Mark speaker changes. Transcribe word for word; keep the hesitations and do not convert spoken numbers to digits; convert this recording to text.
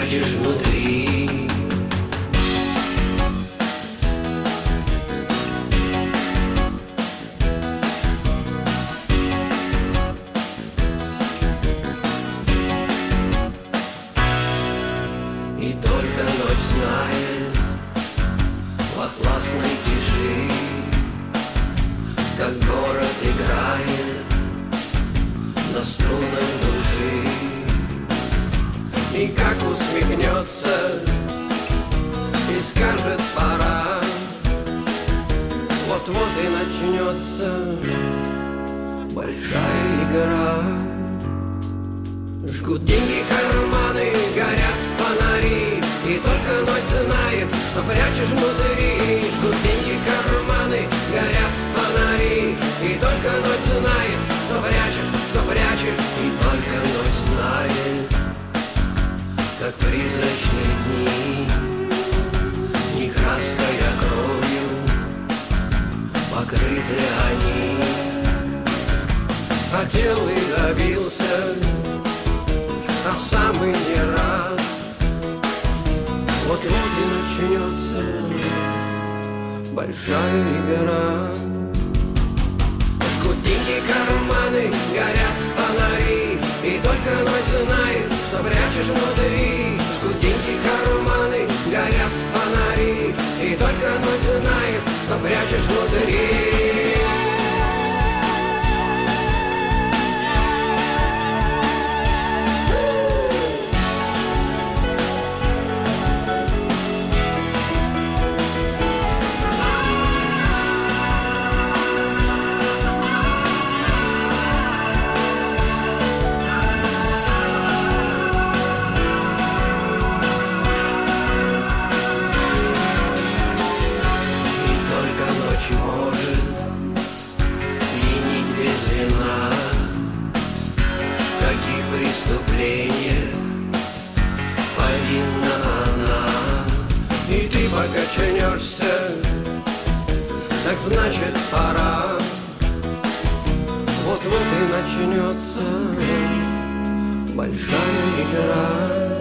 Speaker 1: спрячешь внутри. И только ночь знает в атласной тиши, как город играет на струнах души. И как усмехнется и скажет пора, вот-вот и начнется большая игра. Жгут деньги карманы, горят фонари, и только ночь знает, что прячешь внутри. Жгут деньги карманы, горят фонари, и только ночь знает, что прячешь, что прячешь. И только ночь знает, как призрачные дни, не краской, а кровью покрыты они. Хотел и добился, а сам и не рад. Вот-вот и начнется большая игра. Жгут деньги карманы, горят фонари, и только ночь знает, что прячешь внутри. Жгут деньги карманы, горят фонари, и только ночь знает, что прячешь внутри. Повинна она, и ты покачнешься, так значит пора. Вот-вот и начнется большая игра.